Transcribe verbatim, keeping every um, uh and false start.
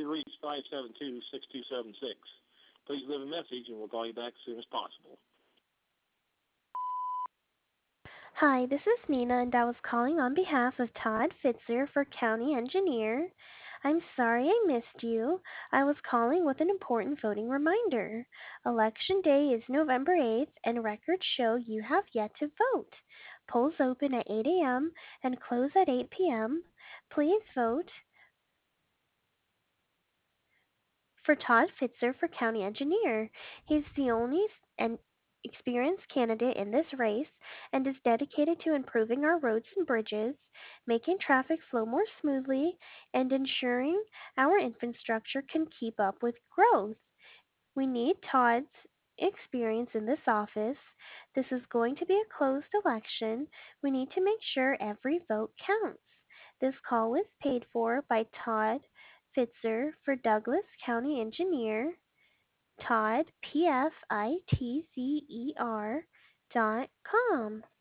reach five seven two, six two seven six. Please leave a message and we'll call you back as soon as possible. Hi, this is Nina, and I was calling on behalf of Todd Fitzer for County Engineer. I'm sorry I missed you. I was calling with an important voting reminder. Election Day is November eighth, and records show you have yet to vote. Polls open at eight a m and close at eight p m. Please vote for Todd Fitzer for County Engineer. He's the only and experienced candidate in this race and is dedicated to improving our roads and bridges, making traffic flow more smoothly, and ensuring our infrastructure can keep up with growth. We need Todd's experience in this office. This is going to be a closed election. We need to make sure every vote counts. This call was paid for by Todd Fitzer for Douglas County Engineer, Todd, P F I T Z E R dot com.